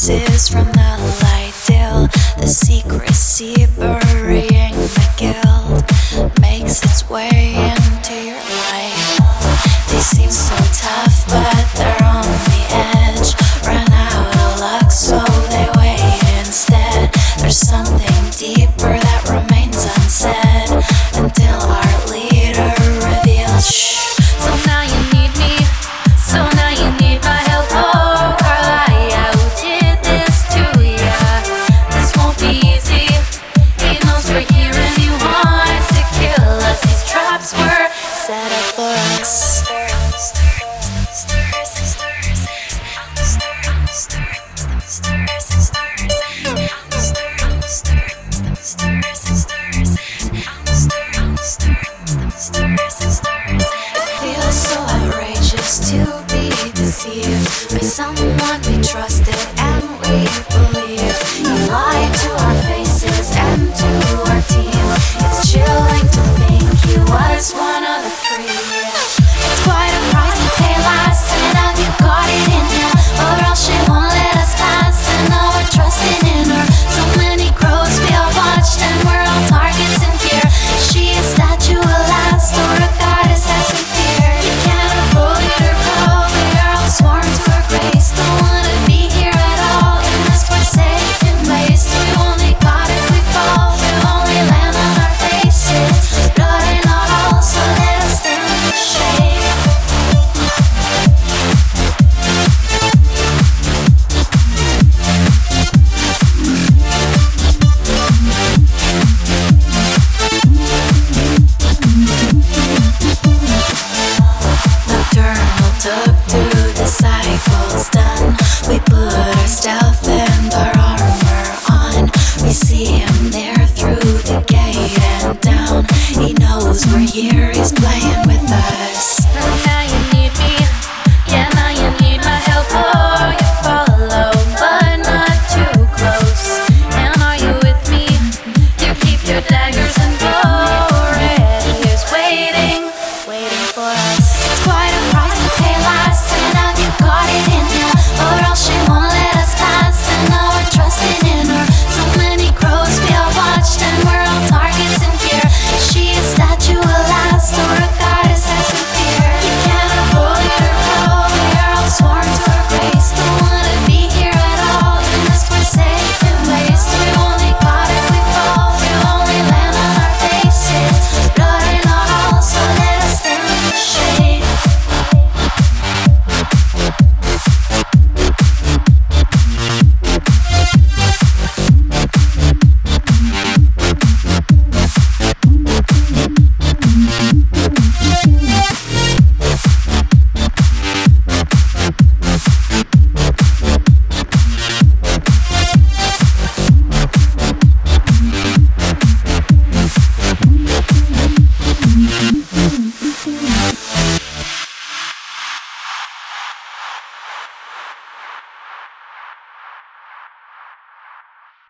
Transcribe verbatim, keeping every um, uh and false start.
voices from the light till the secrecy burying the guilt makes its way into your life. They seem so tough, but they're on the edge. Run out of luck, so they wait instead. There's something deeper that remains unsaid until our leader reveals. Shh. So now you need me. So now you need my help. Oh, Carla, who did this to ya? This won't be easy. He knows we're here and he wants to kill us. These traps were set up for us.